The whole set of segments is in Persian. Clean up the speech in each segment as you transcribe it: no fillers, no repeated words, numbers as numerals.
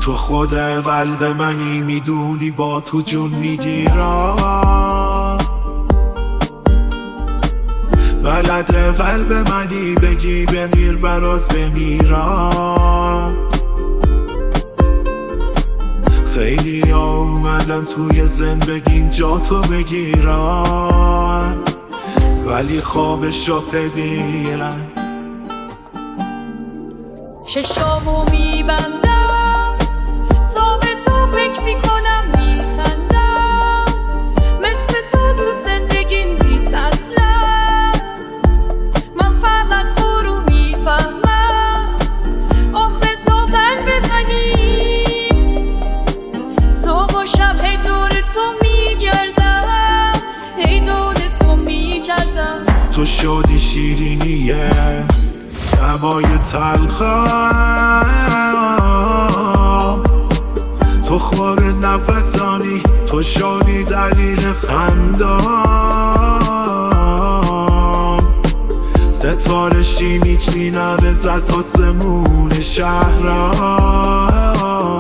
تو خود قلب منی، میدونی با تو جون میگیرم. بلد قلب منی، بگی بمیر براز بمیرم. خیلی اومدن توی زندگیم جا تو بگیرن، ولی خوابشو ببینن. چشامو میبندم تا به تو فکر میکنم، میخندم مثل تو زندگیم نیست اصلا. من فقط تو رو میفهمم، آخه تو قلب منی. صبح و شب هی دور تو میگردم، هی دور تو میگردم. تو شدی شیرینیه هوای تلخم، تو خور نفسانی، تو شدی دلیل خندم. ستاره شیمی چینمت از آسمون شهرم.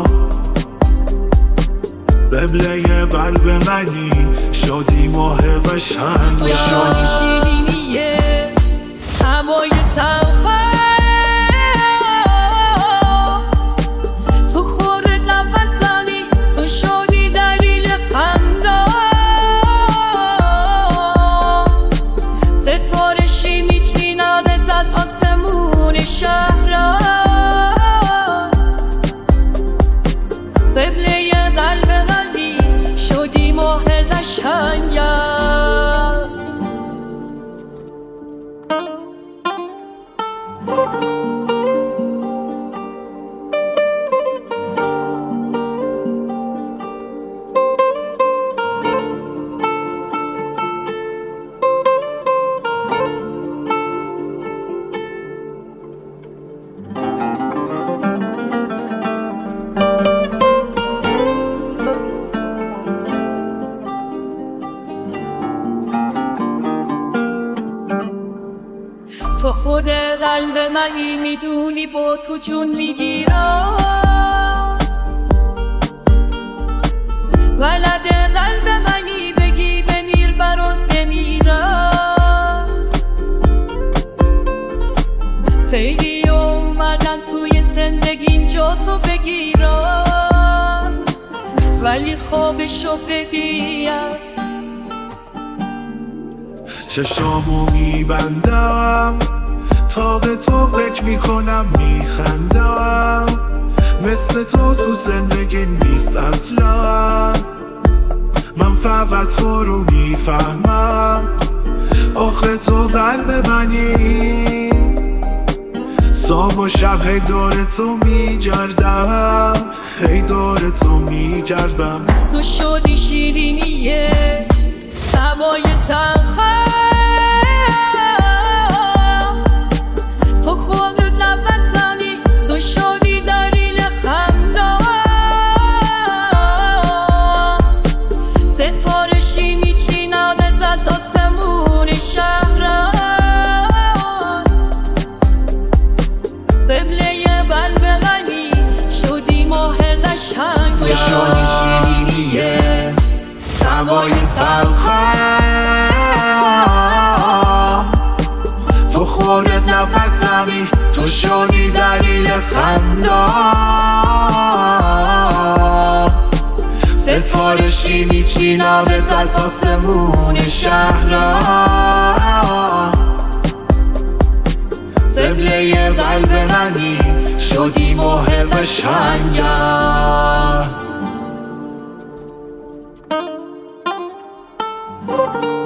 قبله قلب منی، شدی ماه قشنگم. تو شدی شیرینیه هوای تلخم، تو خورت نفسانی، تو شدی دلیل خندم. ستاره شیمی چینادت از آسمون شهرم. قبله قلب منی، شدی ماه قشنگم. تو خود قلب منی، میدونی با تو جون میگیرم. ولد قلب منی، بگی بمیر براز بمیرم. خیلی اومدن توی زندگیم جا تو بگیرم، ولی خوابشو ببینم. چشامو میبندم تا به تو فکر میکنم، میخندم مثل تو زندگی نیست اصلا. من فقط تو رو میفهمم، آخه تو قلب منی. صبح و شب هی دور تو میگردم، هی دور تو میگردم. تو شدی شیرینیه هوای تلخم، تو خودت نفسانی، تو شدی دلیل خندم. ستاره شیمی چینادت از آسمون شهرم. قبله قلب غنی، شدی ماه قشنگم. تو شدی شیرینیه هوای تلخم، تو خورت نفسمی، تو شدی دلیل خندم. ستاره شیمی چینمت از آسمون شهرم. قبله قلب منی، شدی ماه قشنگم.